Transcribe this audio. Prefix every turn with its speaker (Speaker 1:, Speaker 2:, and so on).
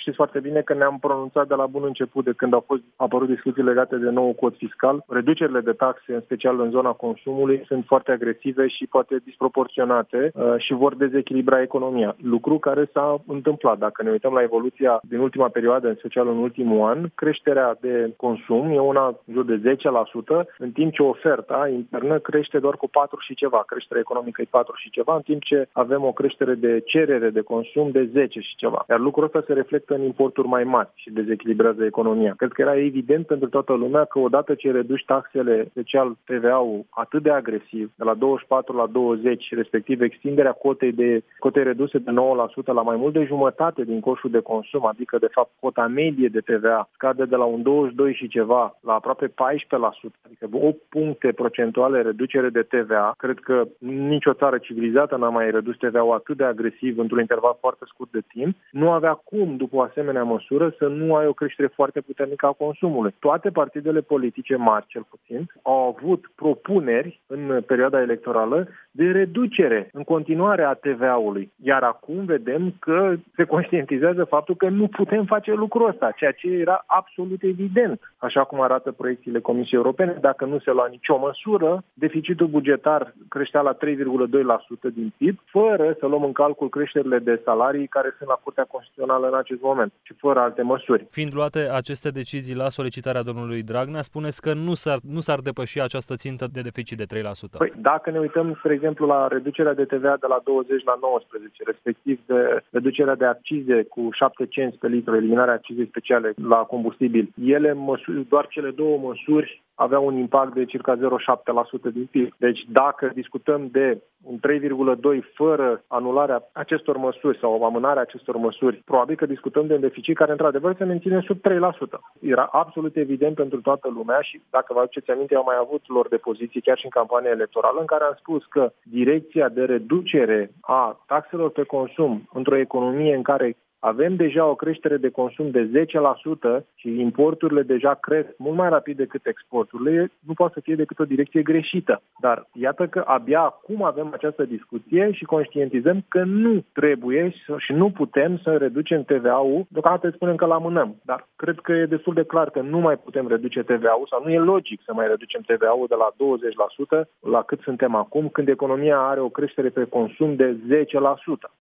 Speaker 1: știți foarte bine că ne-am pronunțat de la bun început, de când au apărut discuții legate de nou cod fiscal. Reducerile de taxe, în special în zona consumului, sunt foarte agresive și poate disproporționate și vor dezechilibra economia. Lucru care s-a întâmplat. Dacă ne uităm la evoluția din ultima perioadă, în special în ultimul an, creșterea de consum e una în jur de 10%, în timp ce oferta internă crește doar cu 4 și ceva. Creșterea economică e 4 și ceva, în timp ce avem o creștere de cerere de consum de 10 și ceva. Iar lucrul ăsta se reflectă în importuri mai mari și dezechilibrează economia. Cred că era evident pentru toată lumea că odată ce reduci taxele, special TVA-ul, atât de agresiv, de la 24 la 20, respectiv extinderea cotei reduse de 9% la mai mult de jumătate din coșul de consum, adică de fapt cota medie de TVA scade de la un 22 și ceva la aproape 14%, adică 8 puncte procentuale reducere de TVA. Cred că nicio țară civilizată n-a mai redus TVA-ul atât de agresiv într-un interval foarte scurt de timp. Nu avea cum, după o asemenea măsură, să nu ai o creștere foarte puternică a consumului. Toate partidele politice mari, cel puțin, au avut propuneri în perioada electorală de reducere în continuare a TVA-ului. Iar acum vedem că se conștientizează faptul că nu putem face lucrul ăsta, ceea ce era absolut evident, așa cum arată proiecțiile Comisiei Europene. Dacă nu se lua nicio măsură, deficitul bugetar creștea la 3,2% din PIB, fără să luăm în calcul creșterile de salarii care sunt la Curtea Constituțională în acest moment și fără alte măsuri.
Speaker 2: Fiind luate aceste decizii la solicitarea domnului Dragnea, spuneți că nu s-ar depăși această țintă de deficit de 3%.
Speaker 1: Păi, dacă ne uităm, spre exemplu, la reducerea de TVA de la 20 la 19, respectiv de reducerea de accize cu 7 cenți pe litru, eliminarea accizei speciale la combustibil, doar cele două măsuri aveau un impact de circa 0,7% din PIB. Deci dacă discutăm de un 3,2 fără anularea acestor măsuri sau amânarea acestor măsuri, probabil că discutăm de un deficit care într-adevăr se menține sub 3%. Era absolut evident pentru toată lumea și dacă vă aduceți aminte, au mai avut lor de poziție chiar și în campania electorală în care am spus că direcția de reducere a taxelor pe consum într-o economie în care avem deja o creștere de consum de 10% și importurile deja cresc mult mai rapid decât exporturile, nu poate să fie decât o direcție greșită. Dar iată că abia acum avem această discuție și conștientizăm că nu trebuie și nu putem să reducem TVA-ul. Deocamdată spunem că l-amânăm, dar cred că e destul de clar că nu mai putem reduce TVA-ul sau nu e logic să mai reducem TVA-ul de la 20% la cât suntem acum, când economia are o creștere pe consum de 10%.